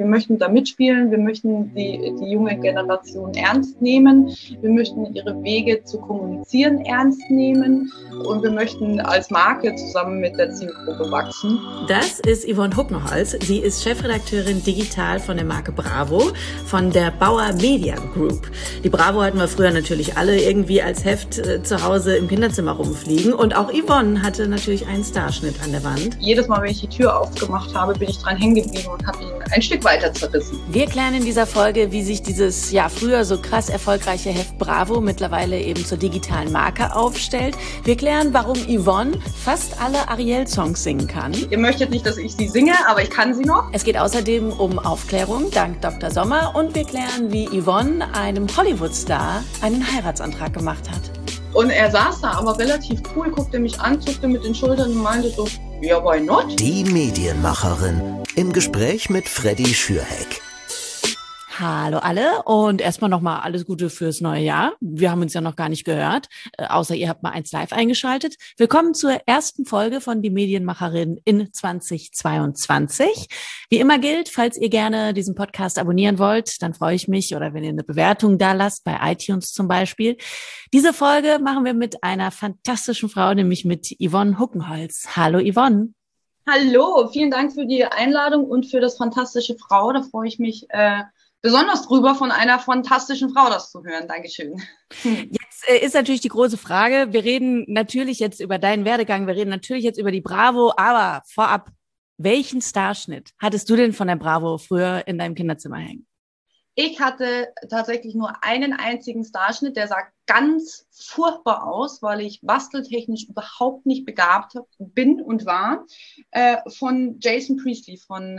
Wir möchten da mitspielen, wir möchten die junge Generation ernst nehmen, wir möchten ihre Wege zu kommunizieren ernst nehmen und wir möchten als Marke zusammen mit der Zielgruppe wachsen. Das ist Yvonne Huckenholz. Sie ist Chefredakteurin digital von der Marke Bravo, von der Bauer Media Group. Die Bravo hatten wir früher natürlich alle irgendwie als Heft zu Hause im Kinderzimmer rumfliegen. Und auch Yvonne hatte natürlich einen Starschnitt an der Wand. Jedes Mal, wenn ich die Tür aufgemacht habe, bin ich dran hängen geblieben und habe ihn ein Stück weiter zerrissen. Wir klären in dieser Folge, wie sich dieses früher so krass erfolgreiche Heft Bravo mittlerweile eben zur digitalen Marke aufstellt. Wir klären, warum Yvonne fast alle Ariel-Songs singen kann. Ihr möchtet nicht, dass ich sie singe, aber ich kann sie noch. Es geht außerdem um Aufklärung dank Dr. Sommer und wir klären, wie Yvonne einem Hollywood-Star einen Heiratsantrag gemacht hat. Und er saß da aber relativ cool, guckte mich an, zuckte mit den Schultern und meinte so, ja, why not? Die Medienmacherin im Gespräch mit Freddy Schürheck. Hallo alle und erstmal nochmal alles Gute fürs neue Jahr. Wir haben uns ja noch gar nicht gehört, außer ihr habt mal 1 Live eingeschaltet. Willkommen zur ersten Folge von Die Medienmacherin in 2022. Wie immer gilt, falls ihr gerne diesen Podcast abonnieren wollt, dann freue ich mich, oder wenn ihr eine Bewertung da lasst, bei iTunes zum Beispiel. Diese Folge machen wir mit einer fantastischen Frau, nämlich mit Yvonne Huckenholz. Hallo Yvonne. Hallo, vielen Dank für die Einladung und für das fantastische Frau. Da freue ich mich besonders drüber, von einer fantastischen Frau das zu hören. Dankeschön. Jetzt ist natürlich die große Frage, wir reden natürlich jetzt über deinen Werdegang, wir reden natürlich jetzt über die Bravo, aber vorab, welchen Starschnitt hattest du denn von der Bravo früher in deinem Kinderzimmer hängen? Ich hatte tatsächlich nur einen einzigen Starschnitt, der sah ganz furchtbar aus, weil ich basteltechnisch überhaupt nicht begabt bin und war, von Jason Priestley von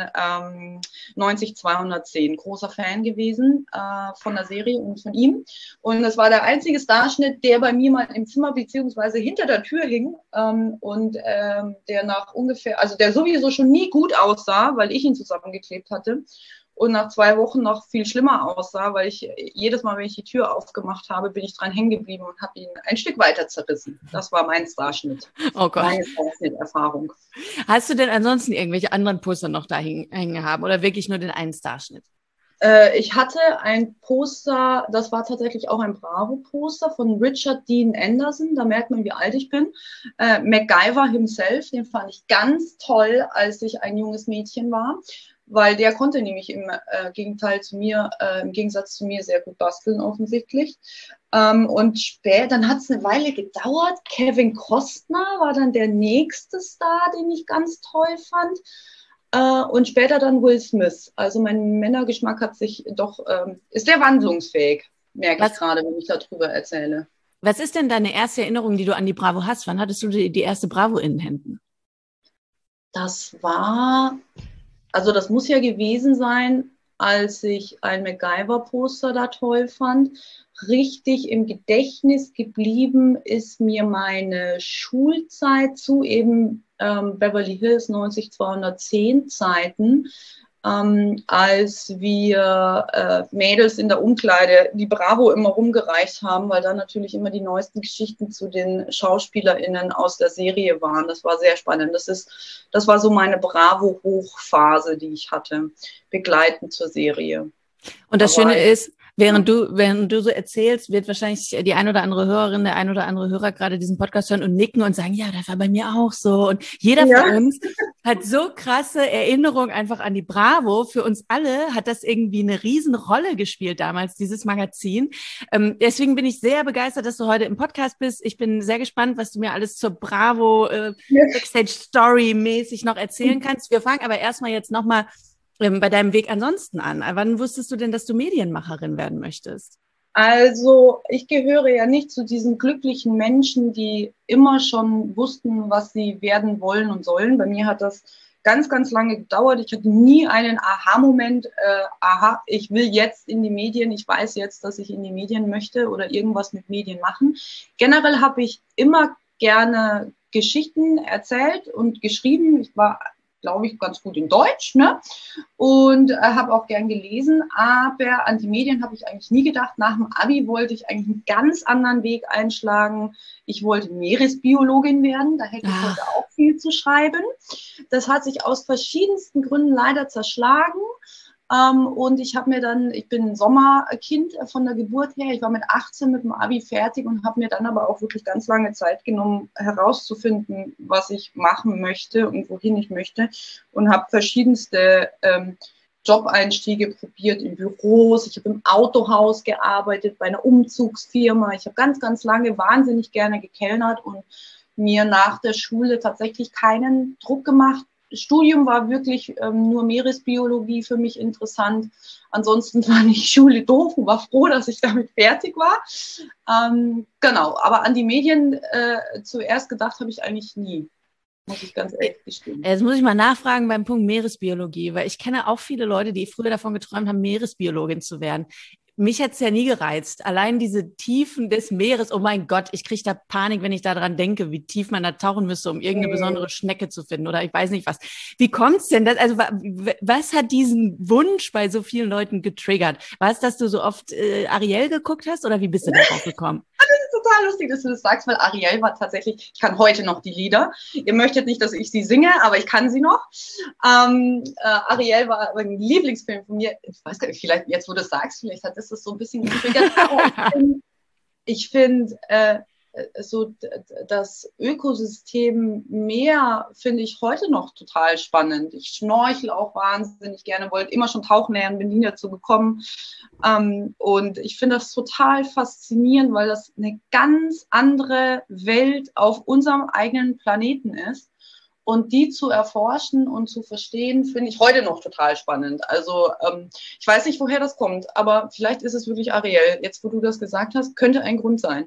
90210. Großer Fan gewesen von der Serie und von ihm. Und das war der einzige Starschnitt, der bei mir mal im Zimmer beziehungsweise hinter der Tür hing der nach ungefähr, also der sowieso schon nie gut aussah, weil ich ihn zusammengeklebt hatte. Und nach 2 Wochen noch viel schlimmer aussah, weil ich jedes Mal, wenn ich die Tür aufgemacht habe, bin ich dran hängen geblieben und habe ihn ein Stück weiter zerrissen. Das war mein Starschnitt. Oh Gott. Meine Starschnitt-Erfahrung. Hast du denn ansonsten irgendwelche anderen Poster noch da hängen haben oder wirklich nur den einen Starschnitt? Ich hatte ein Poster, das war tatsächlich auch ein Bravo-Poster von Richard Dean Anderson. Da merkt man, wie alt ich bin. MacGyver himself, den fand ich ganz toll, als ich ein junges Mädchen war. Weil der konnte nämlich im Gegensatz zu mir sehr gut basteln offensichtlich. Und später, dann hat es eine Weile gedauert. Kevin Costner war dann der nächste Star, den ich ganz toll fand. Und später dann Will Smith. Also mein Männergeschmack hat sich doch, ist sehr wandlungsfähig, merke ich gerade, wenn ich darüber erzähle. Was ist denn deine erste Erinnerung, die du an die Bravo hast? Wann hattest du die erste Bravo in den Händen? Das muss ja gewesen sein, als ich ein MacGyver-Poster da toll fand. Richtig im Gedächtnis geblieben ist mir meine Schulzeit zu eben Beverly Hills 90210 Zeiten, als wir Mädels in der Umkleide die Bravo immer rumgereicht haben, weil da natürlich immer die neuesten Geschichten zu den SchauspielerInnen aus der Serie waren. Das war sehr spannend. Das war so meine Bravo-Hochphase, die ich hatte, begleitend zur Serie. Und das Schöne ist, während du so erzählst, wird wahrscheinlich die ein oder andere Hörerin, der ein oder andere Hörer gerade diesen Podcast hören und nicken und sagen, ja, das war bei mir auch so. Und jeder von uns hat so krasse Erinnerungen einfach an die Bravo. Für uns alle hat das irgendwie eine Riesenrolle gespielt damals, dieses Magazin. Deswegen bin ich sehr begeistert, dass du heute im Podcast bist. Ich bin sehr gespannt, was du mir alles zur Bravo Backstage-Story-mäßig noch erzählen kannst. Wir fangen aber erstmal jetzt nochmal bei deinem Weg ansonsten an. Wann wusstest du denn, dass du Medienmacherin werden möchtest? Also ich gehöre ja nicht zu diesen glücklichen Menschen, die immer schon wussten, was sie werden wollen und sollen. Bei mir hat das ganz, ganz lange gedauert. Ich hatte nie einen Aha-Moment, ich will jetzt in die Medien, ich weiß jetzt, dass ich in die Medien möchte oder irgendwas mit Medien machen. Generell habe ich immer gerne Geschichten erzählt und geschrieben. Ich war, glaube ich, ganz gut in Deutsch, ne? Und habe auch gern gelesen, aber an die Medien habe ich eigentlich nie gedacht. Nach dem Abi wollte ich eigentlich einen ganz anderen Weg einschlagen. Ich wollte Meeresbiologin werden, da hätte ich heute auch viel zu schreiben. Das hat sich aus verschiedensten Gründen leider zerschlagen. Und ich bin ein Sommerkind von der Geburt her. Ich war mit 18 mit dem Abi fertig und habe mir dann aber auch wirklich ganz lange Zeit genommen, herauszufinden, was ich machen möchte und wohin ich möchte. Und habe verschiedenste Job-Einstiege probiert in Büros. Ich habe im Autohaus gearbeitet, bei einer Umzugsfirma. Ich habe ganz, ganz lange wahnsinnig gerne gekellnert und mir nach der Schule tatsächlich keinen Druck gemacht. Das Studium war wirklich nur Meeresbiologie für mich interessant. Ansonsten fand ich Schule doof und war froh, dass ich damit fertig war. Genau, aber an die Medien zuerst gedacht habe ich eigentlich nie, muss ich ganz ehrlich gestehen. Jetzt muss ich mal nachfragen beim Punkt Meeresbiologie, weil ich kenne auch viele Leute, die früher davon geträumt haben, Meeresbiologin zu werden. Mich hätte es ja nie gereizt. Allein diese Tiefen des Meeres, oh mein Gott, ich kriege da Panik, wenn ich daran denke, wie tief man da tauchen müsste, um irgendeine besondere Schnecke zu finden oder ich weiß nicht was. Wie kommt's denn? Was hat diesen Wunsch bei so vielen Leuten getriggert? War es, dass du so oft Ariel geguckt hast oder wie bist du darauf gekommen? Total lustig, dass du das sagst, weil Ariel war tatsächlich, ich kann heute noch die Lieder. Ihr möchtet nicht, dass ich sie singe, aber ich kann sie noch. Ariel war ein Lieblingsfilm von mir. Ich weiß gar nicht, vielleicht jetzt, wo du das sagst, vielleicht hat das so ein bisschen getriggert. Ich finde, so das Ökosystem Meer finde ich heute noch total spannend. Ich schnorchel auch wahnsinnig gerne, wollte immer schon tauchen lernen, bin nie dazu gekommen. Und ich finde das total faszinierend, weil das eine ganz andere Welt auf unserem eigenen Planeten ist. Und die zu erforschen und zu verstehen, finde ich heute noch total spannend. Also ich weiß nicht, woher das kommt, aber vielleicht ist es wirklich Ariel. Jetzt, wo du das gesagt hast, könnte ein Grund sein.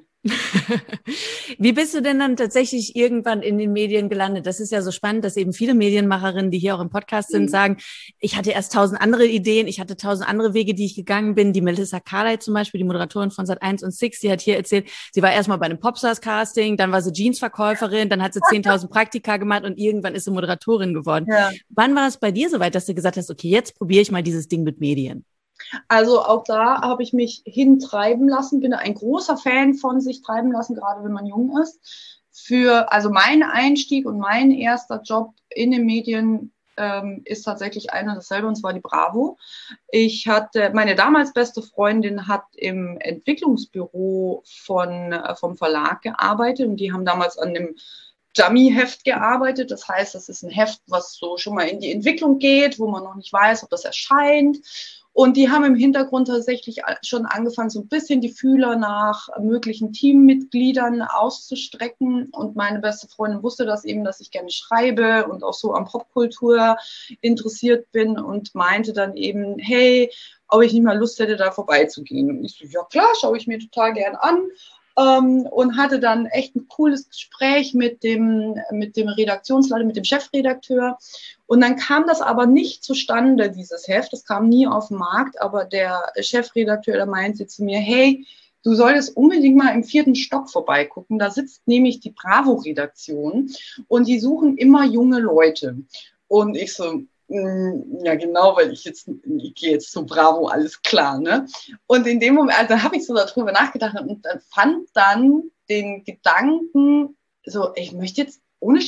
Wie bist du denn dann tatsächlich irgendwann in den Medien gelandet? Das ist ja so spannend, dass eben viele Medienmacherinnen, die hier auch im Podcast sind, sagen, ich hatte erst 1000 andere Ideen, ich hatte 1000 andere Wege, die ich gegangen bin. Die Melissa Carley zum Beispiel, die Moderatorin von Sat.1 und Six, die hat hier erzählt, sie war erstmal bei einem Popstars-Casting, dann war sie Jeansverkäuferin, dann hat sie 10.000 Praktika gemacht und irgendwann ist sie Moderatorin geworden. Ja. Wann war es bei dir soweit, dass du gesagt hast, okay, jetzt probiere ich mal dieses Ding mit Medien? Also auch da habe ich mich hintreiben lassen, bin ein großer Fan von sich treiben lassen, gerade wenn man jung ist. Also mein Einstieg und mein erster Job in den Medien ist tatsächlich einer dasselbe, und zwar die Bravo. Meine damals beste Freundin hat im Entwicklungsbüro vom Verlag gearbeitet und die haben damals an dem Dummy-Heft gearbeitet. Das heißt, das ist ein Heft, was so schon mal in die Entwicklung geht, wo man noch nicht weiß, ob das erscheint. Und die haben im Hintergrund tatsächlich schon angefangen, so ein bisschen die Fühler nach möglichen Teammitgliedern auszustrecken. Und meine beste Freundin wusste das eben, dass ich gerne schreibe und auch so an Popkultur interessiert bin und meinte dann eben, hey, ob ich nicht mal Lust hätte, da vorbeizugehen. Und ich so, ja klar, schaue ich mir total gern an. Und hatte dann echt ein cooles Gespräch mit dem Redaktionsleiter, mit dem Chefredakteur. Und dann kam das aber nicht zustande, dieses Heft. Das kam nie auf den Markt, aber der Chefredakteur, der meinte zu mir, hey, du solltest unbedingt mal im 4. Stock vorbeigucken. Da sitzt nämlich die Bravo-Redaktion und die suchen immer junge Leute. Und ich so, ja, genau, weil ich gehe jetzt zu Bravo, alles klar, ne? Und in dem Moment, also habe ich so darüber nachgedacht und fand dann den Gedanken, so, ich möchte jetzt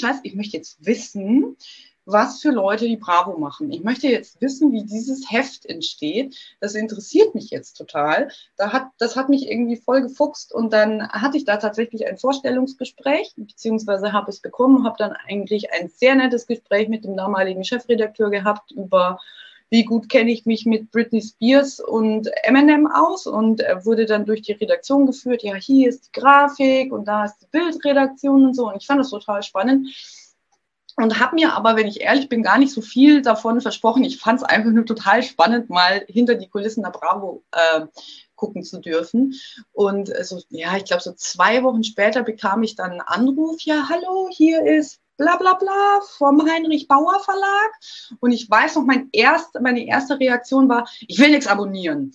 wissen, was für Leute die Bravo machen. Ich möchte jetzt wissen, wie dieses Heft entsteht. Das interessiert mich jetzt total. Das hat mich irgendwie voll gefuchst und dann hatte ich da tatsächlich ein Vorstellungsgespräch, beziehungsweise habe es bekommen, habe dann eigentlich ein sehr nettes Gespräch mit dem damaligen Chefredakteur gehabt über wie gut kenne ich mich mit Britney Spears und Eminem aus und er wurde dann durch die Redaktion geführt. Ja, hier ist die Grafik und da ist die Bildredaktion und so und ich fand das total spannend. Und habe mir aber, wenn ich ehrlich bin, gar nicht so viel davon versprochen. Ich fand es einfach nur total spannend, mal hinter die Kulissen der Bravo gucken zu dürfen. Und ich glaube, so 2 Wochen später bekam ich dann einen Anruf. Ja, hallo, hier ist bla bla bla vom Heinrich Bauer Verlag. Und ich weiß noch, meine erste Reaktion war, ich will nichts abonnieren.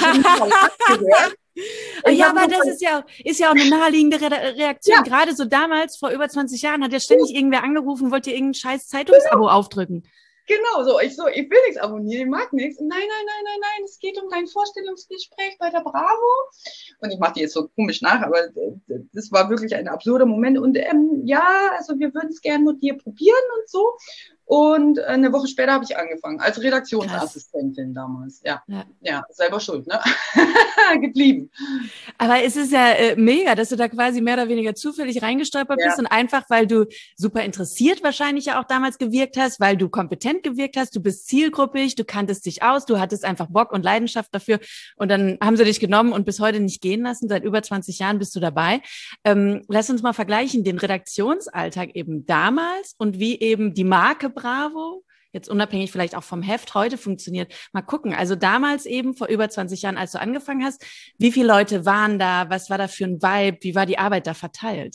Ja, aber das ist ja auch eine naheliegende Reaktion. Ja. Gerade so damals, vor über 20 Jahren, hat ja ständig irgendwer angerufen, wollte irgendein scheiß Zeitungsabo aufdrücken. Genau, so. Ich will nichts abonnieren, ich mag nichts. Nein, es geht um dein Vorstellungsgespräch bei der Bravo. Und ich mache die jetzt so komisch nach, aber das war wirklich ein absurder Moment. Und also wir würden es gerne mit dir probieren und so. Und eine Woche später habe ich angefangen, als Redaktionsassistentin damals. Ja, selber schuld, ne? Geblieben. Aber es ist ja mega, dass du da quasi mehr oder weniger zufällig reingestolpert bist und einfach, weil du super interessiert wahrscheinlich ja auch damals gewirkt hast, weil du kompetent gewirkt hast, du bist zielgruppig, du kanntest dich aus, du hattest einfach Bock und Leidenschaft dafür und dann haben sie dich genommen und bis heute nicht gehen lassen. Seit über 20 Jahren bist du dabei. Lass uns mal vergleichen, den Redaktionsalltag eben damals und wie eben die Marke Bravo jetzt unabhängig vielleicht auch vom Heft heute funktioniert. Mal gucken. Also damals eben vor über 20 Jahren, als du angefangen hast, wie viele Leute waren da? Was war da für ein Vibe? Wie war die Arbeit da verteilt?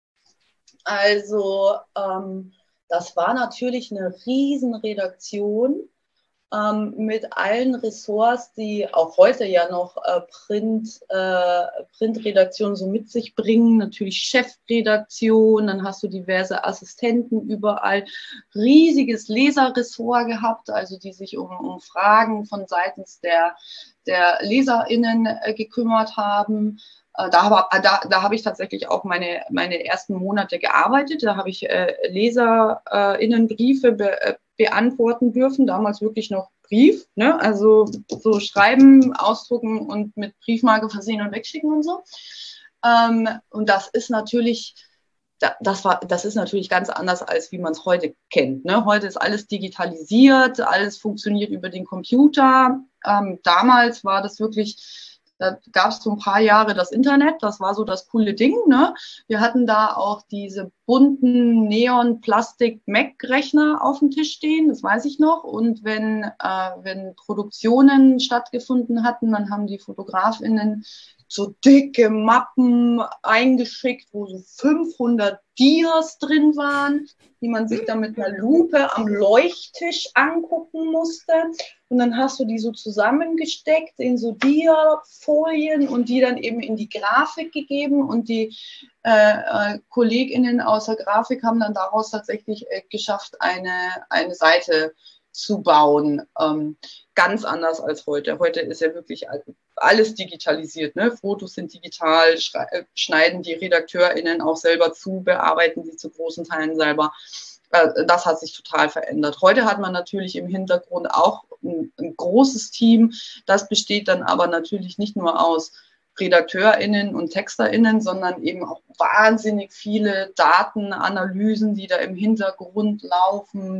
Also das war natürlich eine Riesenredaktion mit allen Ressorts, die auch heute ja noch Printredaktion so mit sich bringen. Natürlich Chefredaktion, dann hast du diverse Assistenten überall. Riesiges Leserressort gehabt, also die sich um Fragen von seitens der LeserInnen gekümmert haben. Da habe ich tatsächlich auch meine ersten Monate gearbeitet. Da habe ich LeserInnenbriefe beantworten dürfen. Damals wirklich noch Brief, ne? Also so schreiben, ausdrucken und mit Briefmarke versehen und wegschicken und so. Und das ist natürlich ganz anders, als wie man es heute kennt. Ne? Heute ist alles digitalisiert, alles funktioniert über den Computer. Damals war das wirklich, da gab es so ein paar Jahre das Internet, das war so das coole Ding. Ne? Wir hatten da auch diese bunten Neon-Plastik-Mac-Rechner auf dem Tisch stehen, das weiß ich noch. Und wenn Produktionen stattgefunden hatten, dann haben die FotografInnen so dicke Mappen eingeschickt, wo so 500 Dias drin waren, die man sich dann mit einer Lupe am Leuchttisch angucken musste. Und dann hast du die so zusammengesteckt in so Dia-Folien und die dann eben in die Grafik gegeben. Und die KollegInnen aus der Grafik haben dann daraus tatsächlich geschafft, eine Seite zu bauen. Ganz anders als heute. Heute ist ja wirklich alles digitalisiert. Ne? Fotos sind digital, schneiden die RedakteurInnen auch selber zu, bearbeiten die zu großen Teilen selber. Das hat sich total verändert. Heute hat man natürlich im Hintergrund auch ein großes Team. Das besteht dann aber natürlich nicht nur aus RedakteurInnen und TexterInnen, sondern eben auch wahnsinnig viele Datenanalysen, die da im Hintergrund laufen,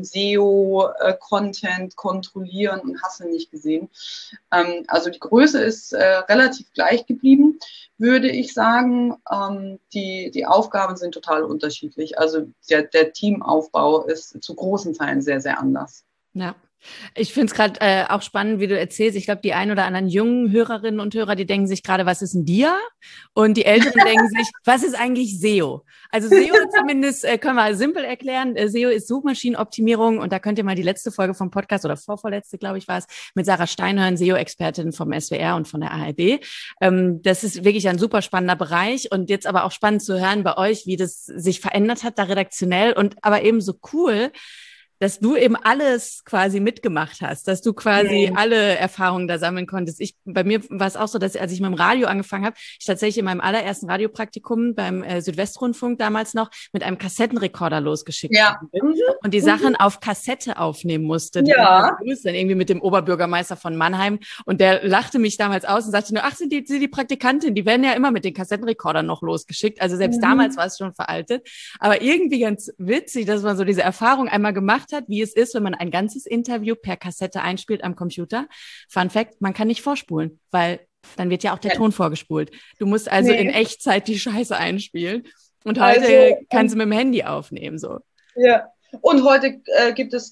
SEO-Content kontrollieren und hast du nicht gesehen. Also die Größe ist relativ gleich geblieben, würde ich sagen. Die Aufgaben sind total unterschiedlich. Also der Teamaufbau ist zu großen Teilen sehr, sehr anders. Ja. Ich finde es gerade auch spannend, wie du erzählst. Ich glaube, die ein oder anderen jungen Hörerinnen und Hörer, die denken sich gerade, was ist ein Dia? Und die Älteren denken sich, was ist eigentlich SEO? Also SEO zumindest können wir simpel erklären. SEO ist Suchmaschinenoptimierung und da könnt ihr mal die letzte Folge vom Podcast oder vorvorletzte, glaube ich, war es, mit Sarah Steinhörn, SEO-Expertin vom SWR und von der ARD. Das ist wirklich ein super spannender Bereich und jetzt aber auch spannend zu hören bei euch, wie das sich verändert hat, da redaktionell und aber eben so cool, dass du eben alles quasi mitgemacht hast, dass du quasi alle Erfahrungen da sammeln konntest. Bei mir war es auch so, dass als ich mit dem Radio angefangen habe, ich tatsächlich in meinem allerersten Radiopraktikum beim Südwestrundfunk damals noch mit einem Kassettenrekorder losgeschickt bin und die Sachen auf Kassette aufnehmen musste. Ja. Dann irgendwie mit dem Oberbürgermeister von Mannheim und der lachte mich damals aus und sagte nur, ach, sind die Praktikantin, die werden ja immer mit den Kassettenrekordern noch losgeschickt. Also selbst damals war es schon veraltet. Aber irgendwie ganz witzig, dass man so diese Erfahrung einmal gemacht hat, wie es ist, wenn man ein ganzes Interview per Kassette einspielt am Computer. Fun Fact, man kann nicht vorspulen, weil dann wird ja auch der Ton vorgespult. Du musst also in Echtzeit die Scheiße einspielen. Und heute kannst du mit dem Handy aufnehmen, so. Ja. Und heute gibt es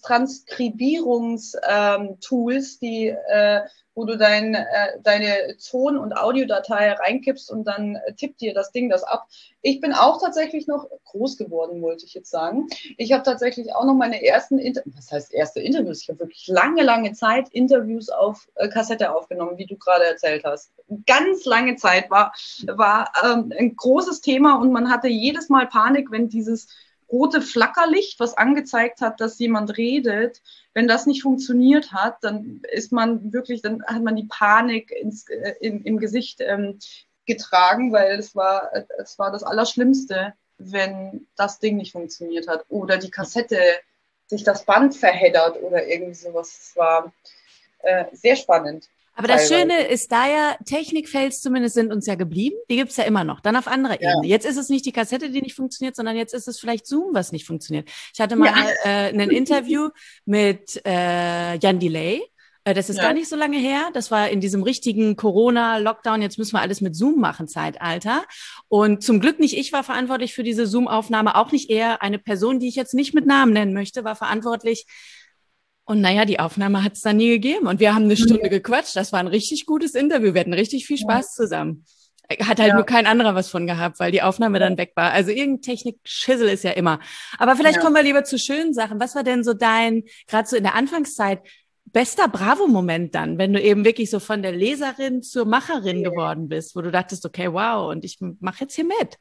Transkribierungstools, wo du deine Ton- und Audiodatei reinkippst und dann tippt dir das Ding das ab. Ich bin auch tatsächlich noch groß geworden, wollte ich jetzt sagen. Ich habe tatsächlich auch noch meine erste Interviews? Ich habe wirklich lange Zeit Interviews auf Kassette aufgenommen, wie du gerade erzählt hast. Ganz lange Zeit war ein großes Thema und man hatte jedes Mal Panik, wenn dieses rote Flackerlicht, was angezeigt hat, dass jemand redet, wenn das nicht funktioniert hat, dann hat man die Panik im Gesicht getragen, weil es war das Allerschlimmste, wenn das Ding nicht funktioniert hat oder die Kassette sich das Band verheddert oder irgendwie sowas. Es war sehr spannend. Aber das Schöne ist da ja, Technikfails zumindest sind uns ja geblieben. Die gibt's ja immer noch, dann auf anderer Ebene. Jetzt ist es nicht die Kassette, die nicht funktioniert, sondern jetzt ist es vielleicht Zoom, was nicht funktioniert. Ich hatte mal ein Interview mit Jan Delay. Das ist gar nicht so lange her. Das war in diesem richtigen Corona-Lockdown. Jetzt müssen wir alles mit Zoom machen, Zeitalter. Und zum Glück nicht ich war verantwortlich für diese Zoom-Aufnahme, auch nicht er. Eine Person, die ich jetzt nicht mit Namen nennen möchte, war verantwortlich. Und naja, die Aufnahme hat es dann nie gegeben. Und wir haben eine Stunde gequatscht. Das war ein richtig gutes Interview. Wir hatten richtig viel Spaß zusammen. Hat halt nur kein anderer was von gehabt, weil die Aufnahme dann weg war. Also irgendein Technik-Schissel ist ja immer. Aber vielleicht kommen wir lieber zu schönen Sachen. Was war denn so dein, gerade so in der Anfangszeit, bester Bravo-Moment dann, wenn du eben wirklich so von der Leserin zur Macherin geworden bist, wo du dachtest, okay, wow, und ich mache jetzt hier mit?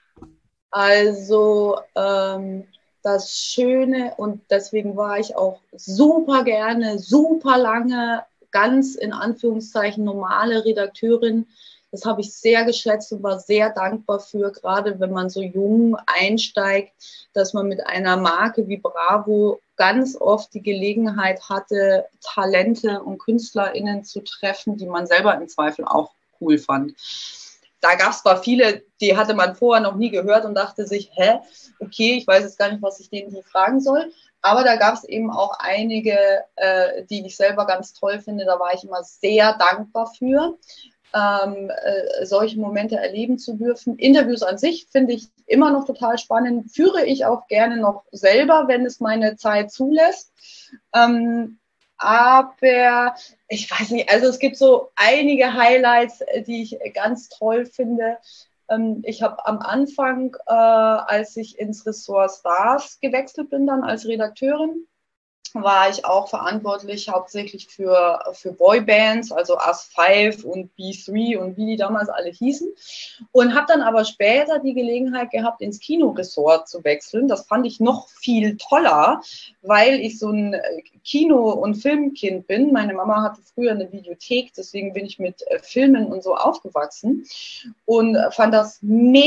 Also, das Schöne, und deswegen war ich auch super gerne, super lange, ganz in Anführungszeichen normale Redakteurin. Das habe ich sehr geschätzt und war sehr dankbar für, gerade wenn man so jung einsteigt, dass man mit einer Marke wie Bravo ganz oft die Gelegenheit hatte, Talente und KünstlerInnen zu treffen, die man selber im Zweifel auch cool fand. Da gab es zwar viele, die hatte man vorher noch nie gehört und dachte sich, okay, ich weiß jetzt gar nicht, was ich denen hier fragen soll. Aber da gab es eben auch einige, die ich selber ganz toll finde. Da war ich immer sehr dankbar für, solche Momente erleben zu dürfen. Interviews an sich finde ich immer noch total spannend. Führe ich auch gerne noch selber, wenn es meine Zeit zulässt. Aber ich weiß nicht, also es gibt so einige Highlights, die ich ganz toll finde. Ich habe am Anfang, als ich ins Ressort Stars gewechselt bin, dann als Redakteurin, war ich auch verantwortlich hauptsächlich für Boybands, also Us5 und B3 und wie die damals alle hießen. Und habe dann aber später die Gelegenheit gehabt, ins Kinoressort zu wechseln. Das fand ich noch viel toller, weil ich so ein Kino- und Filmkind bin. Meine Mama hatte früher eine Videothek, deswegen bin ich mit Filmen und so aufgewachsen und fand das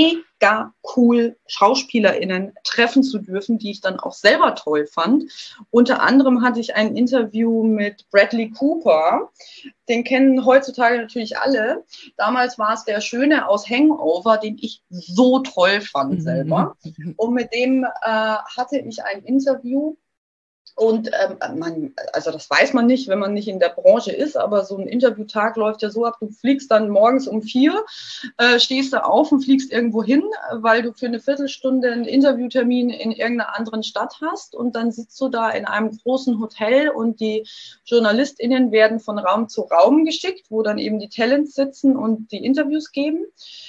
mega cool, SchauspielerInnen treffen zu dürfen, die ich dann auch selber toll fand. Unter anderem hatte ich ein Interview mit Bradley Cooper. Den kennen heutzutage natürlich alle. Damals war es der Schöne aus Hangover, den ich so toll fand selber. Und mit dem hatte ich ein Interview. Und also das weiß man nicht, wenn man nicht in der Branche ist, aber so ein Interviewtag läuft ja so ab, du fliegst dann morgens um 4, stehst du auf und fliegst irgendwo hin, weil du für eine Viertelstunde einen Interviewtermin in irgendeiner anderen Stadt hast und dann sitzt du da in einem großen Hotel und die JournalistInnen werden von Raum zu Raum geschickt, wo dann eben die Talents sitzen und die Interviews geben,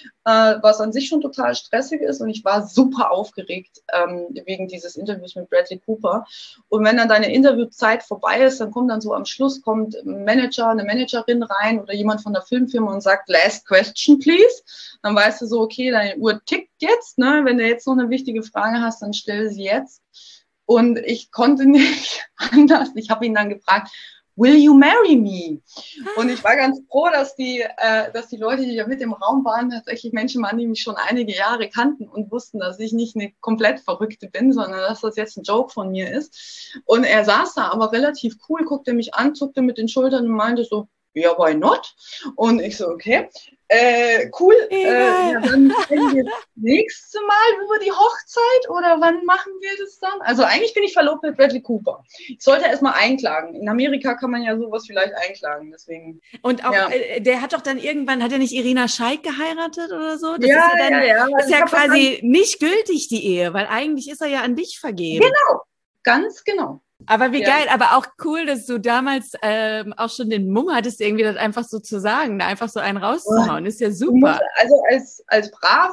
was an sich schon total stressig ist und ich war super aufgeregt wegen dieses Interviews mit Bradley Cooper. Und wenn dann deine Interviewzeit vorbei ist, dann kommt dann so am Schluss kommt ein Manager, eine Managerin rein oder jemand von der Filmfirma und sagt, last question, please. Dann weißt du so, okay, deine Uhr tickt jetzt, ne? Wenn du jetzt noch eine wichtige Frage hast, dann stell sie jetzt. Und ich konnte nicht anders. Ich habe ihn dann gefragt, will you marry me? Und ich war ganz froh, dass die Leute, die ja mit im Raum waren, tatsächlich Menschen waren, die mich schon einige Jahre kannten und wussten, dass ich nicht eine komplett Verrückte bin, sondern dass das jetzt ein Joke von mir ist. Und er saß da aber relativ cool, guckte mich an, zuckte mit den Schultern und meinte so, ja, why not? Und ich so, okay, cool. Ja, dann reden wir das nächste Mal über die Hochzeit oder wann machen wir das dann? Also eigentlich bin ich verlobt mit Bradley Cooper. Ich sollte erstmal einklagen. In Amerika kann man ja sowas vielleicht einklagen, deswegen. Und auch, der hat doch dann irgendwann, hat er nicht Irina Scheik geheiratet oder so? Das ja, ist ja dann, ja. ist ja quasi nicht gültig, die Ehe, weil eigentlich ist er ja an dich vergeben. Genau, ganz genau. Aber wie geil, aber auch cool, dass du damals auch schon den Mumm hattest, irgendwie das einfach so zu sagen, da einfach so einen rauszuhauen. Ist ja super. Also als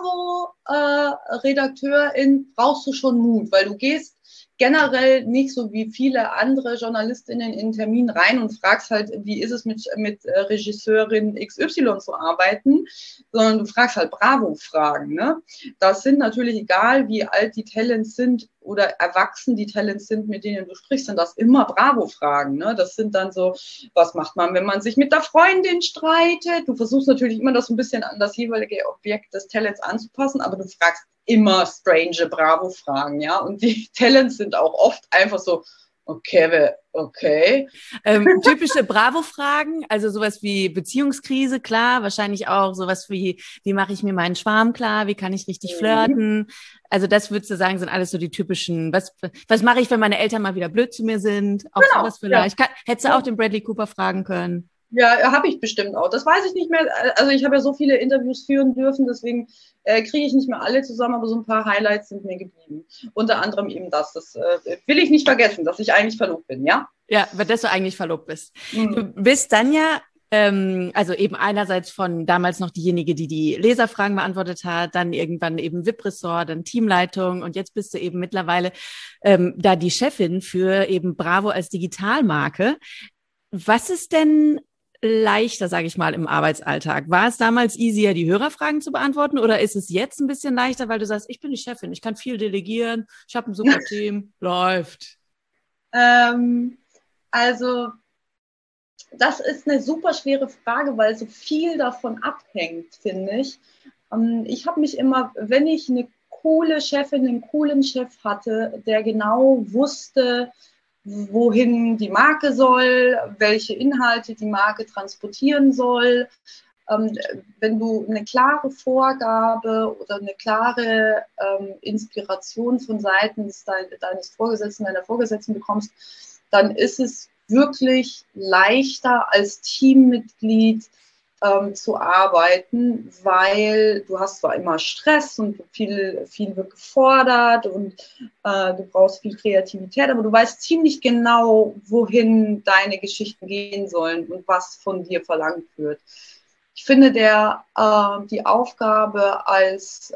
Bravo-Redakteurin brauchst du schon Mut, weil du gehst generell nicht so wie viele andere JournalistInnen in einen Termin rein und fragst halt, wie ist es mit Regisseurin XY zu arbeiten, sondern du fragst halt Bravo-Fragen. Ne? Das sind natürlich, egal wie alt die Talents sind, oder erwachsen die Talents sind, mit denen du sprichst, sind das immer Bravo-Fragen. Ne? Das sind dann so, was macht man, wenn man sich mit der Freundin streitet? Du versuchst natürlich immer das so ein bisschen an das jeweilige Objekt des Talents anzupassen, aber du fragst immer strange Bravo-Fragen, ja. Und die Talents sind auch oft einfach so, okay. Typische Bravo-Fragen, also sowas wie Beziehungskrise, klar, wahrscheinlich auch sowas wie mache ich mir meinen Schwarm klar, wie kann ich richtig flirten? Also das würdest du sagen, sind alles so die typischen, was mache ich, wenn meine Eltern mal wieder blöd zu mir sind? Auch Genau, sowas vielleicht. ja. Hättest du auch den Bradley Cooper fragen können? Ja, habe ich bestimmt auch. Das weiß ich nicht mehr. Also ich habe ja so viele Interviews führen dürfen, deswegen kriege ich nicht mehr alle zusammen, aber so ein paar Highlights sind mir geblieben. Unter anderem eben das. Das will ich nicht vergessen, dass ich eigentlich verlobt bin, ja? Ja, weil dass du eigentlich verlobt bist. Mhm. Du bist dann ja, also eben einerseits von damals noch diejenige, die die Leserfragen beantwortet hat, dann irgendwann eben VIP-Ressort, dann Teamleitung und jetzt bist du eben mittlerweile da die Chefin für eben Bravo als Digitalmarke. Was ist denn leichter, sage ich mal, im Arbeitsalltag? War es damals easier, die Hörerfragen zu beantworten oder ist es jetzt ein bisschen leichter, weil du sagst, ich bin die Chefin, ich kann viel delegieren, ich habe ein super Team, läuft? Also das ist eine super schwere Frage, weil so viel davon abhängt, finde ich. Ich habe mich immer, wenn ich eine coole Chefin, einen coolen Chef hatte, der genau wusste, wohin die Marke soll, welche Inhalte die Marke transportieren soll. Wenn du eine klare Vorgabe oder eine klare Inspiration von Seiten deines Vorgesetzten, deiner Vorgesetzten bekommst, dann ist es wirklich leichter als Teammitglied zu arbeiten, weil du hast zwar immer Stress und viel wird gefordert und du brauchst viel Kreativität, aber du weißt ziemlich genau, wohin deine Geschichten gehen sollen und was von dir verlangt wird. Ich finde, die Aufgabe als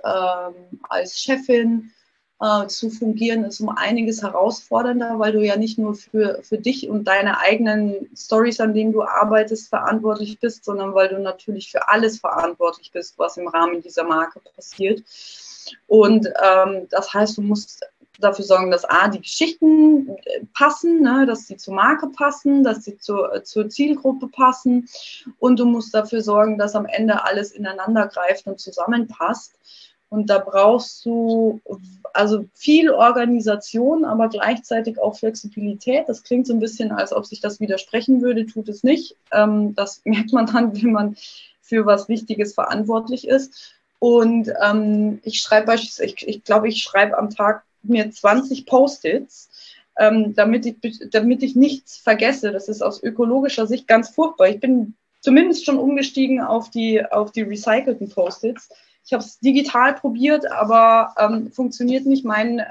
Chefin zu fungieren, ist um einiges herausfordernder, weil du ja nicht nur für dich und deine eigenen Stories, an denen du arbeitest, verantwortlich bist, sondern weil du natürlich für alles verantwortlich bist, was im Rahmen dieser Marke passiert. Und das heißt, du musst dafür sorgen, dass die Geschichten passen, ne, dass sie zur Marke passen, dass sie zur Zielgruppe passen und du musst dafür sorgen, dass am Ende alles ineinander greift und zusammenpasst. Und da brauchst du also viel Organisation, aber gleichzeitig auch Flexibilität. Das klingt so ein bisschen, als ob sich das widersprechen würde, tut es nicht. Das merkt man dann, wenn man für was Wichtiges verantwortlich ist. Und ich schreibe beispielsweise, ich glaube, ich schreibe am Tag mir 20 Post-its, damit ich nichts vergesse. Das ist aus ökologischer Sicht ganz furchtbar. Ich bin zumindest schon umgestiegen auf die recycelten Post-its. Ich habe es digital probiert, aber funktioniert nicht.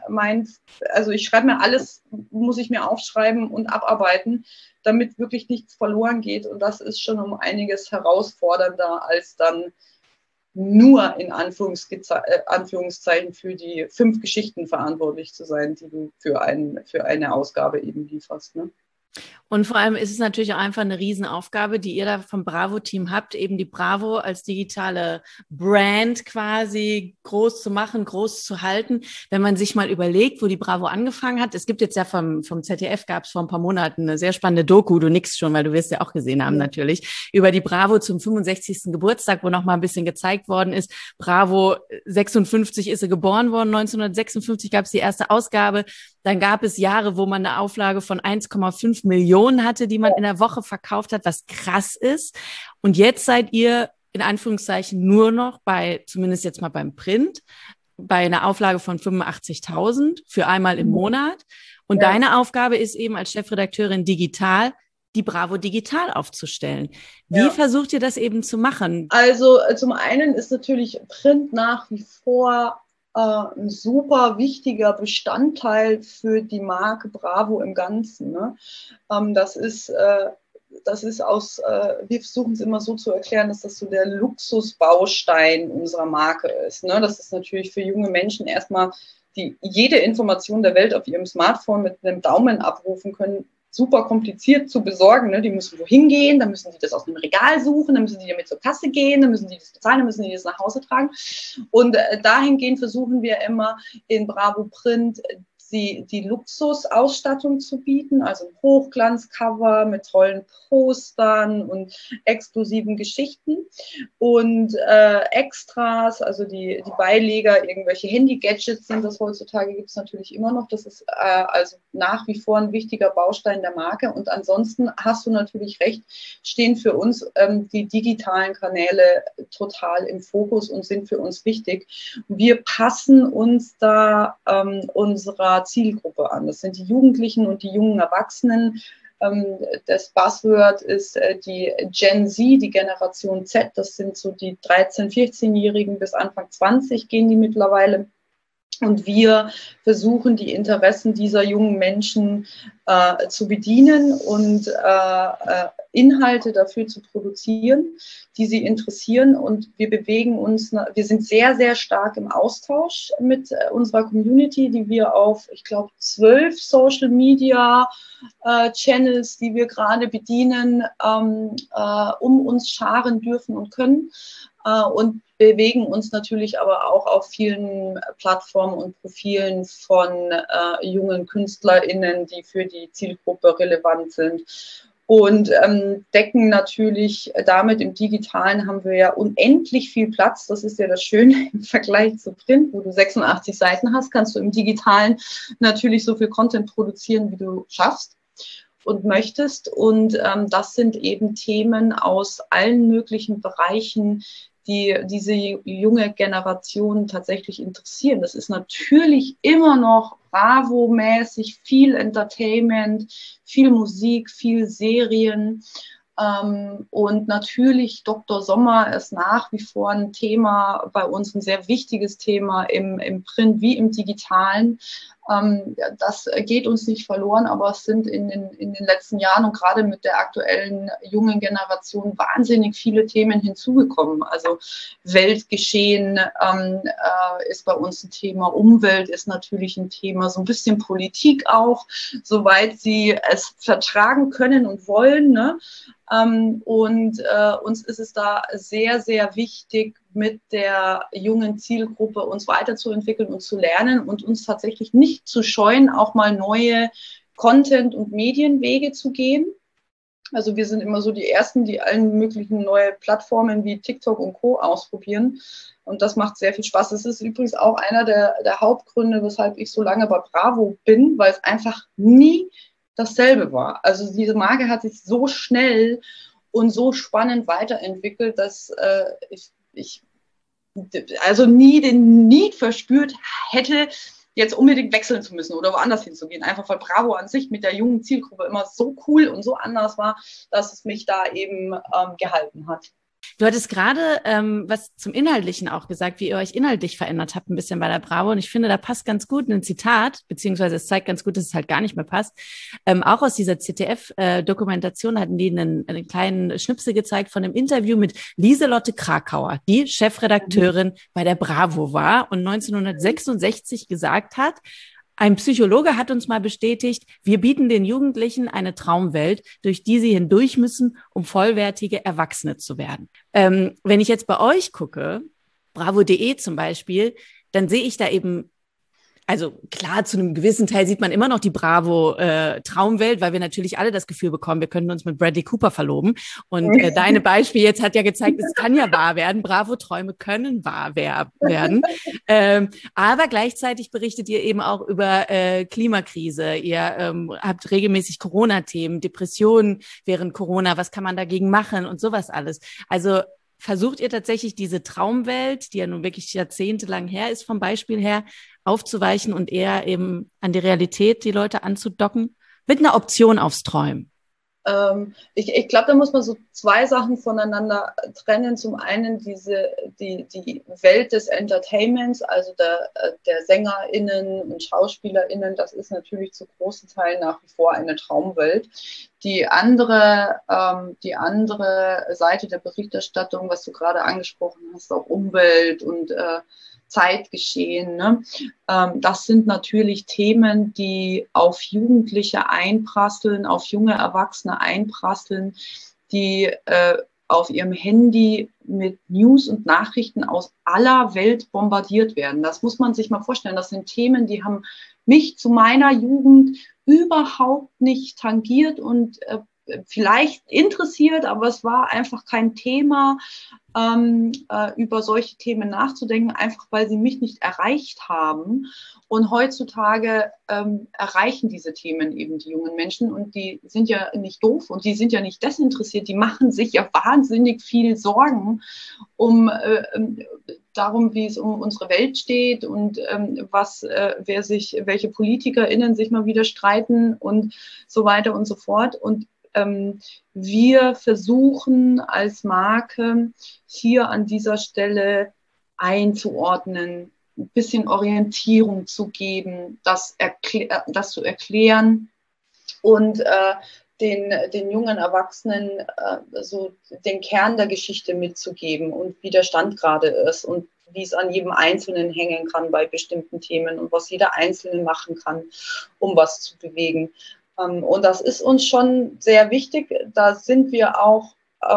Also ich schreibe mir alles, muss ich mir aufschreiben und abarbeiten, damit wirklich nichts verloren geht. Und das ist schon um einiges herausfordernder, als dann nur in Anführungszeichen für die 5 Geschichten verantwortlich zu sein, die du für eine Ausgabe eben lieferst. Ne? Und vor allem ist es natürlich auch einfach eine Riesenaufgabe, die ihr da vom Bravo-Team habt, eben die Bravo als digitale Brand quasi groß zu machen, groß zu halten. Wenn man sich mal überlegt, wo die Bravo angefangen hat, es gibt jetzt ja vom ZDF, gab es vor ein paar Monaten eine sehr spannende Doku, du nickst schon, weil du wirst ja auch gesehen haben natürlich, über die Bravo zum 65. Geburtstag, wo noch mal ein bisschen gezeigt worden ist. Bravo 56 ist sie geboren worden, 1956 gab es die erste Ausgabe. Dann gab es Jahre, wo man eine Auflage von 1,5 Millionen hatte, die man in der Woche verkauft hat, was krass ist. Und jetzt seid ihr in Anführungszeichen nur noch zumindest jetzt mal beim Print, bei einer Auflage von 85.000 für einmal im Monat. Und deine Aufgabe ist eben als Chefredakteurin digital, die Bravo digital aufzustellen. Wie versucht ihr das eben zu machen? Also zum einen ist natürlich Print nach wie vor ein super wichtiger Bestandteil für die Marke Bravo im Ganzen. Ne? Das ist wir versuchen es immer so zu erklären, dass das so der Luxusbaustein unserer Marke ist. Ne? Das ist natürlich für junge Menschen erstmal, die jede Information der Welt auf ihrem Smartphone mit einem Daumen abrufen können, super kompliziert zu besorgen. Ne? Die müssen wohin gehen, dann müssen die das aus dem Regal suchen, dann müssen die damit zur Kasse gehen, dann müssen die das bezahlen, dann müssen die das nach Hause tragen. Und dahingehend versuchen wir immer in Bravo Print die Luxusausstattung zu bieten, also ein Hochglanzcover mit tollen Postern und exklusiven Geschichten und Extras, also die Beileger, irgendwelche Handy-Gadgets sind das heutzutage, gibt es natürlich immer noch. Das ist also nach wie vor ein wichtiger Baustein der Marke. Und ansonsten hast du natürlich recht, stehen für uns die digitalen Kanäle total im Fokus und sind für uns wichtig. Wir passen uns da unserer Zielgruppe an. Das sind die Jugendlichen und die jungen Erwachsenen. Das Buzzword ist die Gen Z, die Generation Z. Das sind so die 13-, 14-Jährigen bis Anfang 20 gehen die mittlerweile. Und wir versuchen, die Interessen dieser jungen Menschen zu bedienen und Inhalte dafür zu produzieren, die sie interessieren. Und wir bewegen uns, wir sind sehr, sehr stark im Austausch mit unserer Community, die wir auf, ich glaube, 12 Social Media Channels, die wir gerade bedienen, um uns scharen dürfen und können. Und bewegen uns natürlich aber auch auf vielen Plattformen und Profilen von jungen KünstlerInnen, die für die Zielgruppe relevant sind. Und decken natürlich damit im Digitalen haben wir ja unendlich viel Platz. Das ist ja das Schöne im Vergleich zu Print, wo du 86 Seiten hast, kannst du im Digitalen natürlich so viel Content produzieren, wie du schaffst und möchtest. Und das sind eben Themen aus allen möglichen Bereichen, die diese junge Generation tatsächlich interessieren. Das ist natürlich immer noch Bravo-mäßig, viel Entertainment, viel Musik, viel Serien. Und natürlich Dr. Sommer ist nach wie vor ein Thema bei uns, ein sehr wichtiges Thema im Print wie im Digitalen. Das geht uns nicht verloren, aber es sind in den letzten Jahren und gerade mit der aktuellen jungen Generation wahnsinnig viele Themen hinzugekommen. Also Weltgeschehen ist bei uns ein Thema, Umwelt ist natürlich ein Thema, so ein bisschen Politik auch, soweit sie es vertragen können und wollen, ne? Uns ist es da sehr, sehr wichtig, mit der jungen Zielgruppe uns weiterzuentwickeln und zu lernen und uns tatsächlich nicht zu scheuen, auch mal neue Content- und Medienwege zu gehen. Also wir sind immer so die Ersten, die allen möglichen neue Plattformen wie TikTok und Co. ausprobieren. Und das macht sehr viel Spaß. Das ist übrigens auch einer der Hauptgründe, weshalb ich so lange bei Bravo bin, weil es einfach nie dasselbe war. Also diese Marke hat sich so schnell und so spannend weiterentwickelt, dass ich also nie den Need verspürt hätte, jetzt unbedingt wechseln zu müssen oder woanders hinzugehen. Einfach weil Bravo an sich mit der jungen Zielgruppe immer so cool und so anders war, dass es mich da eben gehalten hat. Du hattest gerade was zum Inhaltlichen auch gesagt, wie ihr euch inhaltlich verändert habt, ein bisschen bei der Bravo. Und ich finde, da passt ganz gut ein Zitat, beziehungsweise es zeigt ganz gut, dass es halt gar nicht mehr passt. Auch aus dieser ZDF-Dokumentation hatten die einen kleinen Schnipsel gezeigt von einem Interview mit Lieselotte Krakauer, die Chefredakteurin bei der Bravo war und 1966 gesagt hat, ein Psychologe hat uns mal bestätigt, wir bieten den Jugendlichen eine Traumwelt, durch die sie hindurch müssen, um vollwertige Erwachsene zu werden. Wenn ich jetzt bei euch gucke, bravo.de zum Beispiel, dann sehe ich da eben, also klar, zu einem gewissen Teil sieht man immer noch die Bravo-Traumwelt, weil wir natürlich alle das Gefühl bekommen, wir könnten uns mit Bradley Cooper verloben. Und deine Beispiel jetzt hat ja gezeigt, es kann ja wahr werden. Bravo-Träume können wahr werden. Aber gleichzeitig berichtet ihr eben auch über Klimakrise. Ihr habt regelmäßig Corona-Themen, Depressionen während Corona. Was kann man dagegen machen und sowas alles? Also versucht ihr tatsächlich diese Traumwelt, die ja nun wirklich jahrzehntelang her ist, vom Beispiel her, aufzuweichen und eher eben an die Realität die Leute anzudocken, mit einer Option aufs Träumen? Ich glaube, da muss man so zwei Sachen voneinander trennen. Zum einen die Welt des Entertainments, also der SängerInnen und SchauspielerInnen, das ist natürlich zu großen Teilen nach wie vor eine Traumwelt. Die andere Seite der Berichterstattung, was du gerade angesprochen hast, auch Umwelt und Zeitgeschehen, ne? Das sind natürlich Themen, die auf Jugendliche einprasseln, auf junge Erwachsene einprasseln, die auf ihrem Handy mit News und Nachrichten aus aller Welt bombardiert werden. Das muss man sich mal vorstellen. Das sind Themen, die haben mich zu meiner Jugend überhaupt nicht tangiert und vielleicht interessiert, aber es war einfach kein Thema, über solche Themen nachzudenken, einfach weil sie mich nicht erreicht haben. Und heutzutage erreichen diese Themen eben die jungen Menschen und die sind ja nicht doof und die sind ja nicht desinteressiert, die machen sich ja wahnsinnig viel Sorgen darum, wie es um unsere Welt steht und welche PolitikerInnen sich mal wieder streiten und so weiter und so fort. Und wir versuchen als Marke hier an dieser Stelle einzuordnen, ein bisschen Orientierung zu geben, das zu erklären und den jungen Erwachsenen so den Kern der Geschichte mitzugeben und wie der Stand gerade ist und wie es an jedem Einzelnen hängen kann bei bestimmten Themen und was jeder Einzelne machen kann, um was zu bewegen. Und das ist uns schon sehr wichtig. Da sind wir auch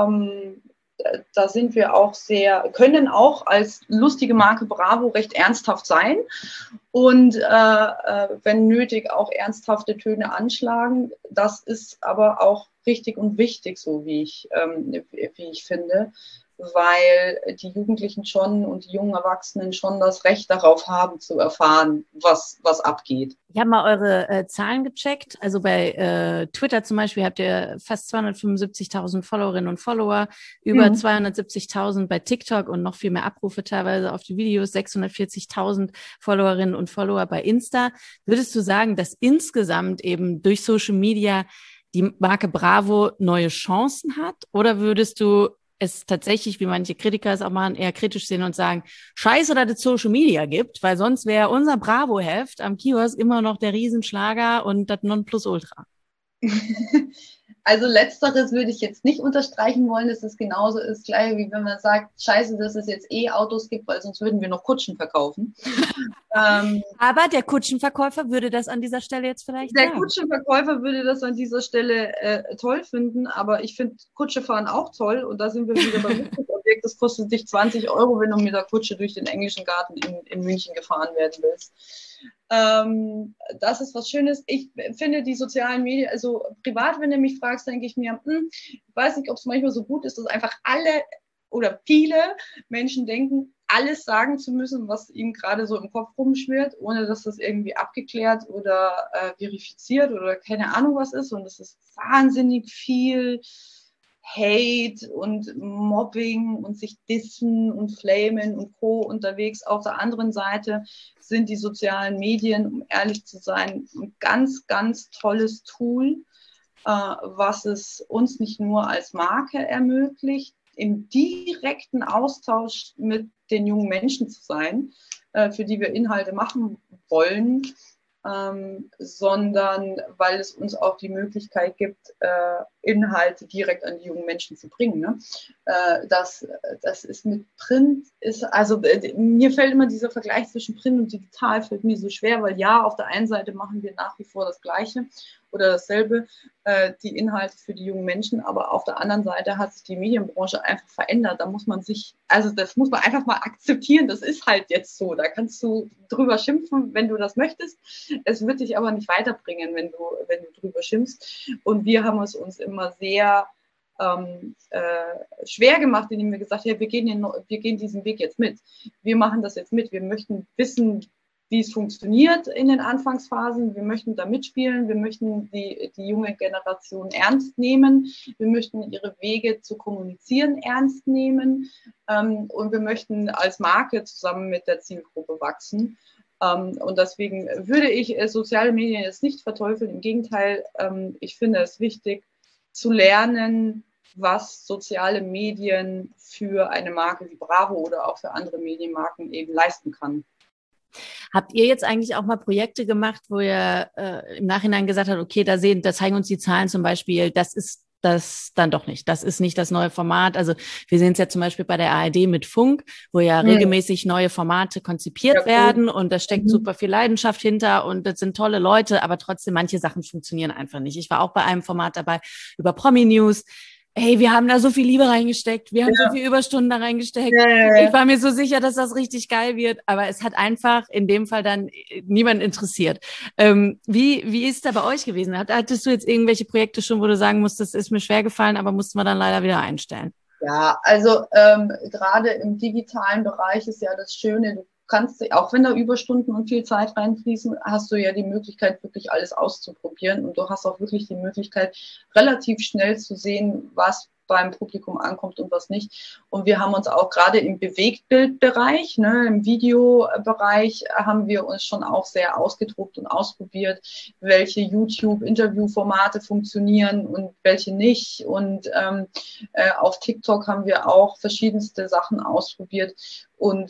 können auch als lustige Marke Bravo recht ernsthaft sein und wenn nötig auch ernsthafte Töne anschlagen. Das ist aber auch richtig und wichtig, so wie ich finde, weil die Jugendlichen schon und die jungen Erwachsenen schon das Recht darauf haben, zu erfahren, was abgeht. Ich habe mal eure Zahlen gecheckt. Also bei Twitter zum Beispiel habt ihr fast 275.000 Followerinnen und Follower, über 270.000 bei TikTok und noch viel mehr Abrufe teilweise auf die Videos, 640.000 Followerinnen und Follower bei Insta. Würdest du sagen, dass insgesamt eben durch Social Media die Marke Bravo neue Chancen hat? Oder würdest du es tatsächlich, wie manche Kritiker es auch machen, eher kritisch sehen und sagen, scheiße, dass es Social Media gibt, weil sonst wäre unser Bravo-Heft am Kiosk immer noch der Riesenschlager und das Nonplusultra. Also letzteres würde ich jetzt nicht unterstreichen wollen, dass es genauso ist, gleich wie wenn man sagt, scheiße, dass es jetzt E-Autos gibt, weil sonst würden wir noch Kutschen verkaufen. Aber der Kutschenverkäufer würde das an dieser Stelle jetzt vielleicht sagen. Der Kutschenverkäufer würde das an dieser Stelle toll finden, aber ich finde Kutsche fahren auch toll und da sind wir wieder beim Luxusobjekt. Das kostet dich 20 €, wenn du mit der Kutsche durch den englischen Garten in München gefahren werden willst. Das ist was Schönes. Ich finde die sozialen Medien, also privat, wenn du mich fragst, denke ich mir, ich weiß nicht, ob es manchmal so gut ist, dass einfach alle oder viele Menschen denken, alles sagen zu müssen, was ihnen gerade so im Kopf rumschwirrt, ohne dass das irgendwie abgeklärt oder verifiziert oder keine Ahnung was ist. Und es ist wahnsinnig viel Hate und Mobbing und sich dissen und flamen und Co. unterwegs. Auf der anderen Seite sind die sozialen Medien, um ehrlich zu sein, ein ganz, ganz tolles Tool, was es uns nicht nur als Marke ermöglicht, im direkten Austausch mit den jungen Menschen zu sein, für die wir Inhalte machen wollen, sondern weil es uns auch die Möglichkeit gibt, Inhalte direkt an die jungen Menschen zu bringen. Ne? Das ist mit Print, mir fällt immer dieser Vergleich zwischen Print und digital, fällt mir so schwer, weil ja, auf der einen Seite machen wir nach wie vor das Gleiche oder dasselbe, die Inhalte für die jungen Menschen, aber auf der anderen Seite hat sich die Medienbranche einfach verändert. Da muss man das muss man einfach mal akzeptieren, das ist halt jetzt so. Da kannst du drüber schimpfen, wenn du das möchtest. Es wird dich aber nicht weiterbringen, wenn du drüber schimpfst. Und wir haben es uns immer sehr schwer gemacht, indem wir gesagt haben, wir gehen diesen Weg jetzt mit. Wir machen das jetzt mit. Wir möchten wissen, wie es funktioniert in den Anfangsphasen. Wir möchten da mitspielen. Wir möchten die junge Generation ernst nehmen. Wir möchten ihre Wege zu kommunizieren ernst nehmen. Und wir möchten als Marke zusammen mit der Zielgruppe wachsen. Und deswegen würde ich soziale Medien jetzt nicht verteufeln. Im Gegenteil, ich finde es wichtig zu lernen, was soziale Medien für eine Marke wie Bravo oder auch für andere Medienmarken eben leisten kann. Habt ihr jetzt eigentlich auch mal Projekte gemacht, wo ihr im Nachhinein gesagt habt, okay, da zeigen uns die Zahlen zum Beispiel, das ist das dann doch nicht. Das ist nicht das neue Format. Also wir sehen es ja zum Beispiel bei der ARD mit Funk, wo ja regelmäßig neue Formate konzipiert werden und da steckt super viel Leidenschaft hinter und das sind tolle Leute, aber trotzdem manche Sachen funktionieren einfach nicht. Ich war auch bei einem Format dabei über Promi-News. Hey, wir haben da so viel Liebe reingesteckt, wir haben so viel Überstunden da reingesteckt. Ich war mir so sicher, dass das richtig geil wird, aber es hat einfach in dem Fall dann niemand interessiert. Wie ist da bei euch gewesen? Hattest du jetzt irgendwelche Projekte schon, wo du sagen musst, das ist mir schwer gefallen, aber mussten wir dann leider wieder einstellen? Ja, also gerade im digitalen Bereich ist ja das Schöne, du kannst, auch wenn da Überstunden und viel Zeit reinfließen, hast du ja die Möglichkeit, wirklich alles auszuprobieren und du hast auch wirklich die Möglichkeit, relativ schnell zu sehen, was beim Publikum ankommt und was nicht. Und wir haben uns auch gerade im Bewegtbildbereich, ne, im Videobereich, haben wir uns schon auch sehr ausgetobt und ausprobiert, welche YouTube-Interviewformate funktionieren und welche nicht. Und auf TikTok haben wir auch verschiedenste Sachen ausprobiert und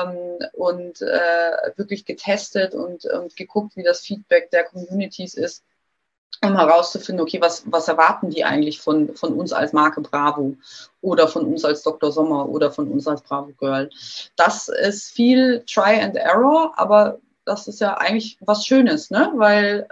wirklich getestet und geguckt, wie das Feedback der Communities ist, um herauszufinden, okay, was erwarten die eigentlich von uns als Marke Bravo oder von uns als Dr. Sommer oder von uns als Bravo Girl. Das ist viel Try and Error, aber das ist ja eigentlich was Schönes, ne? Weil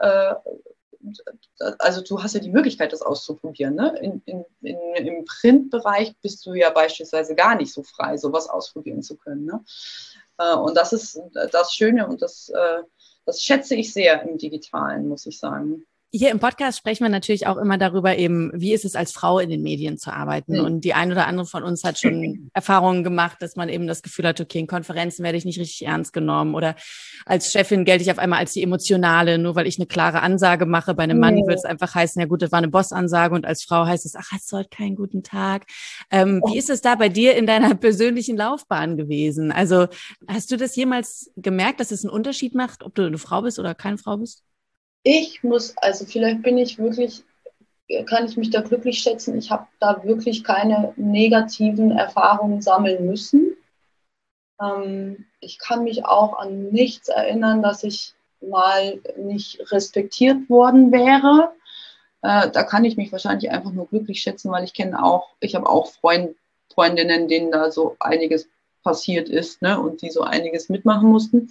also du hast ja die Möglichkeit, das auszuprobieren. Ne? Im Printbereich bist du ja beispielsweise gar nicht so frei, sowas ausprobieren zu können. Ne? Und das ist das Schöne und das schätze ich sehr im Digitalen, muss ich sagen. Hier im Podcast sprechen wir natürlich auch immer darüber eben, wie ist es als Frau in den Medien zu arbeiten. Und die ein oder andere von uns hat schon Erfahrungen gemacht, dass man eben das Gefühl hat, okay, in Konferenzen werde ich nicht richtig ernst genommen oder als Chefin gelte ich auf einmal als die Emotionale, nur weil ich eine klare Ansage mache. Bei einem Mann wird es einfach heißen, ja gut, das war eine Bossansage und als Frau heißt es, ach, hast du heute keinen guten Tag. Wie ist es da bei dir in deiner persönlichen Laufbahn gewesen? Also hast du das jemals gemerkt, dass es einen Unterschied macht, ob du eine Frau bist oder keine Frau bist? Ich muss, also vielleicht bin ich wirklich, kann ich mich da glücklich schätzen, ich habe da wirklich keine negativen Erfahrungen sammeln müssen. Ich kann mich auch an nichts erinnern, dass ich mal nicht respektiert worden wäre. Da kann ich mich wahrscheinlich einfach nur glücklich schätzen, weil ich habe auch Freundinnen, denen da so einiges passiert ist, ne, und die so einiges mitmachen mussten.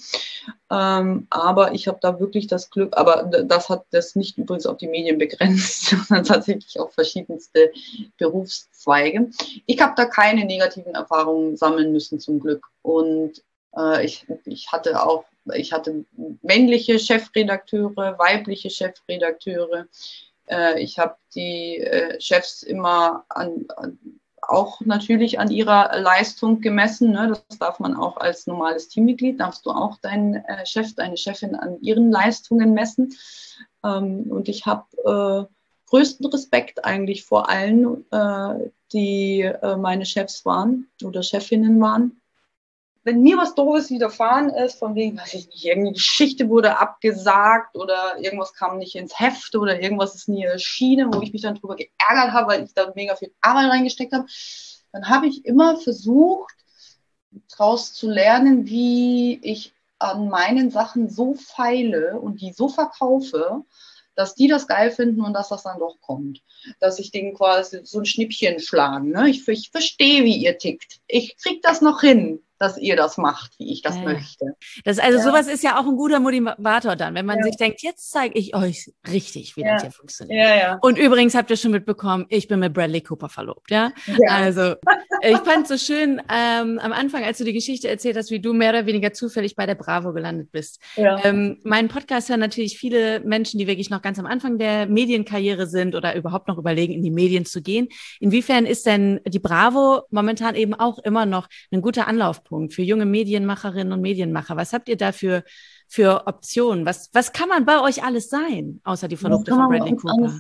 Aber ich habe da wirklich das Glück, aber das hat das nicht übrigens auf die Medien begrenzt, sondern tatsächlich auf verschiedenste Berufszweige. Ich habe da keine negativen Erfahrungen sammeln müssen, zum Glück. Und ich hatte männliche Chefredakteure, weibliche Chefredakteure. Ich habe die Chefs immer auch natürlich an ihrer Leistung gemessen. Ne? Das darf man auch als normales Teammitglied, darfst du auch deinen Chef, deine Chefin an ihren Leistungen messen. Und ich habe größten Respekt eigentlich vor allen, die meine Chefs waren oder Chefinnen waren. Wenn mir was Doofes widerfahren ist, von wegen, weiß ich nicht, irgendeine Geschichte wurde abgesagt oder irgendwas kam nicht ins Heft oder irgendwas ist nie erschienen, wo ich mich dann drüber geärgert habe, weil ich da mega viel Arbeit reingesteckt habe, dann habe ich immer versucht, daraus zu lernen, wie ich an meinen Sachen so feile und die so verkaufe, dass die das geil finden und dass das dann doch kommt. Dass ich denen quasi so ein Schnippchen schlagen. Ne? Ich verstehe, wie ihr tickt. Ich kriege das noch hin, dass ihr das macht, wie ich das möchte. Das also sowas ist ja auch ein guter Motivator dann, wenn man sich denkt, jetzt zeige ich euch richtig, wie das hier funktioniert. Ja. Und übrigens habt ihr schon mitbekommen, ich bin mit Bradley Cooper verlobt, ja? Also ich fand es so schön, am Anfang, als du die Geschichte erzählt hast, wie du mehr oder weniger zufällig bei der Bravo gelandet bist. Meinen Podcast hören natürlich viele Menschen, die wirklich noch ganz am Anfang der Medienkarriere sind oder überhaupt noch überlegen, in die Medien zu gehen. Inwiefern ist denn die Bravo momentan eben auch immer noch ein guter Anlaufpunkt für junge Medienmacherinnen und Medienmacher? Was habt ihr da für Optionen? Was kann man bei euch alles sein, außer die Verlobte von Bradley Cooper?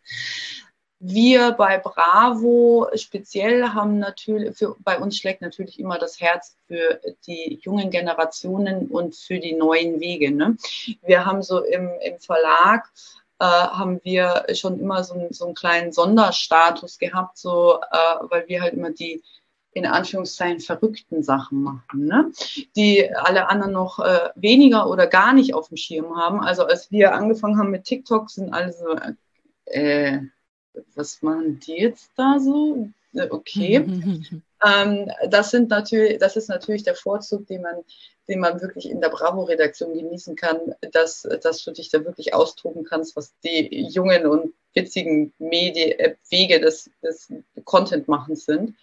Wir bei Bravo speziell haben natürlich, bei uns schlägt natürlich immer das Herz für die jungen Generationen und für die neuen Wege. Ne? Wir haben so im Verlag haben wir schon immer so einen kleinen Sonderstatus gehabt, so weil wir halt immer die in Anführungszeichen verrückten Sachen machen, ne? Die alle anderen noch weniger oder gar nicht auf dem Schirm haben. Also als wir angefangen haben mit TikTok, sind alle so, was machen die jetzt da so? Okay. Das ist natürlich der Vorzug, den man wirklich in der Bravo-Redaktion genießen kann, dass du dich da wirklich austoben kannst, was die jungen und witzigen Wege des Content-Machens sind.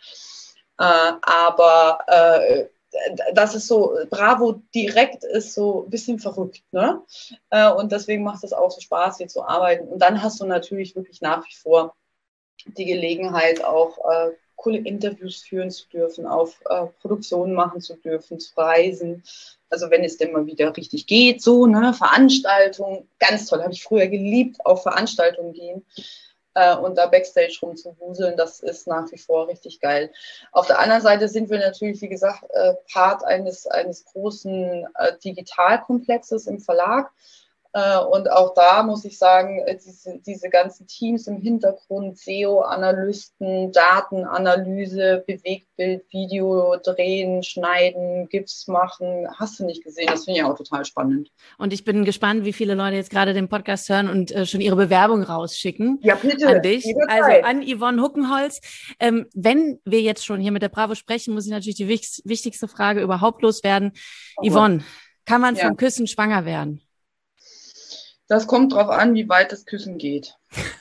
Aber das ist so, Bravo direkt ist so ein bisschen verrückt, ne? Und deswegen macht es auch so Spaß, hier zu arbeiten. Und dann hast du natürlich wirklich nach wie vor die Gelegenheit, auch coole Interviews führen zu dürfen, auf Produktionen machen zu dürfen, zu reisen. Also wenn es denn mal wieder richtig geht, so, ne, Veranstaltungen, ganz toll, habe ich früher geliebt, auf Veranstaltungen gehen und da Backstage rumzuwuseln, das ist nach wie vor richtig geil. Auf der anderen Seite sind wir natürlich, wie gesagt, Part eines großen Digitalkomplexes im Verlag. Und auch da muss ich sagen, diese ganzen Teams im Hintergrund, SEO-Analysten, Datenanalyse, Bewegtbild, Video drehen, schneiden, GIFs machen, hast du nicht gesehen. Das finde ich auch total spannend. Und ich bin gespannt, wie viele Leute jetzt gerade den Podcast hören und schon ihre Bewerbung rausschicken. Ja, bitte. An dich, also an Yvonne Huckenholz. Wenn wir jetzt schon hier mit der Bravo sprechen, muss ich natürlich die wichtigste Frage überhaupt loswerden. Yvonne, kann man vom Küssen schwanger werden? Das kommt drauf an, wie weit das Küssen geht.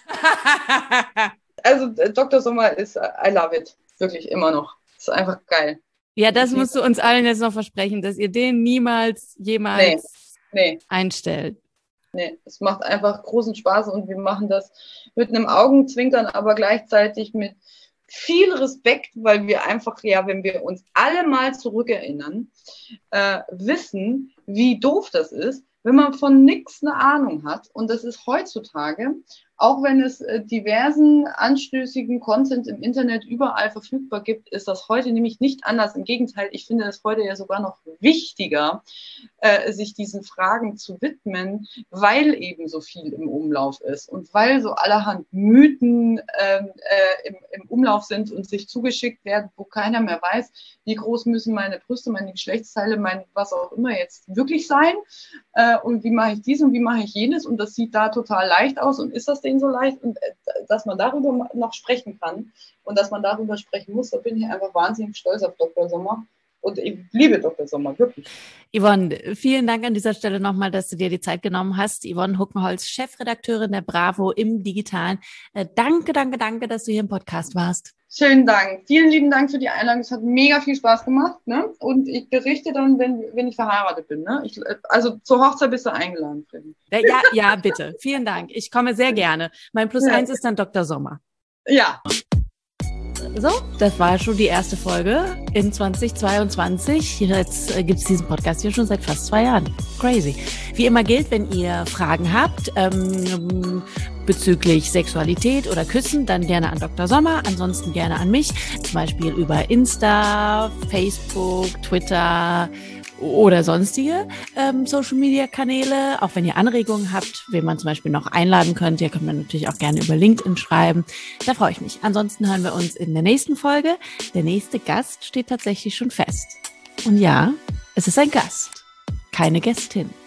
Also Dr. Sommer ist, I love it. Wirklich immer noch. Ist einfach geil. Ja, das musst du uns allen jetzt noch versprechen, dass ihr den jemals einstellt. Nee, es macht einfach großen Spaß und wir machen das mit einem Augenzwinkern, aber gleichzeitig mit viel Respekt, weil wir einfach, wenn wir uns alle mal zurückerinnern, wissen, wie doof das ist, wenn man von nichts eine Ahnung hat. Und das ist heutzutage, auch wenn es diversen anstößigen Content im Internet überall verfügbar gibt, ist das heute nämlich nicht anders. Im Gegenteil, ich finde es heute ja sogar noch wichtiger, sich diesen Fragen zu widmen, weil eben so viel im Umlauf ist und weil so allerhand Mythen im Umlauf sind und sich zugeschickt werden, wo keiner mehr weiß, wie groß müssen meine Brüste, meine Geschlechtsteile, mein was auch immer jetzt wirklich sein und wie mache ich dies und wie mache ich jenes und das sieht da total leicht aus und ist das denen so leicht und dass man darüber noch sprechen kann und dass man darüber sprechen muss, da bin ich einfach wahnsinnig stolz auf Dr. Sommer. Und ich liebe Dr. Sommer, wirklich. Yvonne, vielen Dank an dieser Stelle nochmal, dass du dir die Zeit genommen hast. Yvonne Huckenholz, Chefredakteurin der Bravo im Digitalen. Danke, dass du hier im Podcast warst. Schönen Dank. Vielen lieben Dank für die Einladung. Es hat mega viel Spaß gemacht. Ne? Und ich berichte dann, wenn ich verheiratet bin. Ne? Also zur Hochzeit bist du eingeladen, Freddy. Ja, bitte. Vielen Dank. Ich komme sehr gerne. Mein +1 ist dann Dr. Sommer. Ja. So, das war schon die erste Folge in 2022. Jetzt gibt es diesen Podcast hier schon seit fast 2 Jahren. Crazy. Wie immer gilt, wenn ihr Fragen habt bezüglich Sexualität oder Küssen, dann gerne an Dr. Sommer, ansonsten gerne an mich. Zum Beispiel über Insta, Facebook, Twitter oder sonstige Social-Media-Kanäle. Auch wenn ihr Anregungen habt, wen man zum Beispiel noch einladen könnt, ihr könnt mir natürlich auch gerne über LinkedIn schreiben. Da freue ich mich. Ansonsten hören wir uns in der nächsten Folge. Der nächste Gast steht tatsächlich schon fest. Und ja, es ist ein Gast, keine Gästin.